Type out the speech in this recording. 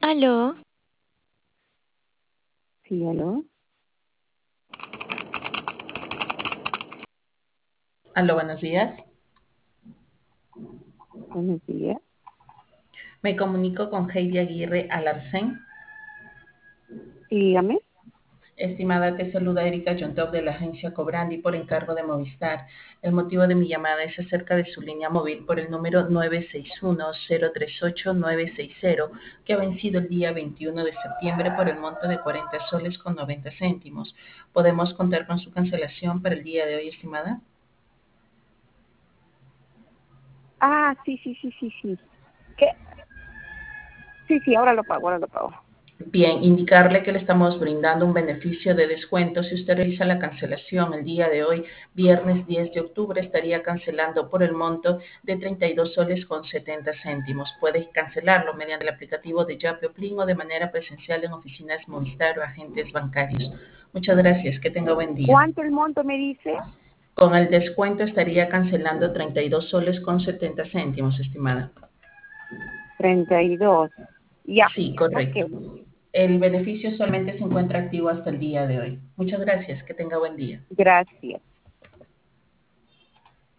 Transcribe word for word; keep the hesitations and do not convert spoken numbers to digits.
Aló, Sí, aló, Aló, buenos días. buenos días. Me comunico con Heidi Aguirre Alarcén. Sí, dígame. Estimada, te saluda Erika Yontov de la agencia Cobrandi por encargo de Movistar. El motivo de mi llamada es acerca de su línea móvil por el número nueve seis uno, cero tres ocho, nueve seis cero, que ha vencido el día veintiuno de septiembre por el monto de cuarenta soles con noventa céntimos. ¿Podemos contar con su cancelación para el día de hoy, estimada? Ah, sí, sí, sí, sí, sí. ¿Qué? Sí, sí, ahora lo pago, ahora lo pago. Bien, indicarle que le estamos brindando un beneficio de descuento. Si usted realiza la cancelación el día de hoy, viernes diez de octubre, estaría cancelando por el monto de treinta y dos soles con setenta céntimos. Puede cancelarlo mediante el aplicativo de Yape o Plin o de manera presencial en oficinas Movistar o agentes bancarios. Muchas gracias, que tenga buen día. ¿Cuánto el monto me dice? Con el descuento estaría cancelando treinta y dos soles con setenta céntimos, estimada. Treinta y dos. Ya, Sí, ok. correcto. El beneficio solamente se encuentra activo hasta el día de hoy. Muchas gracias. Que tenga buen día. Gracias.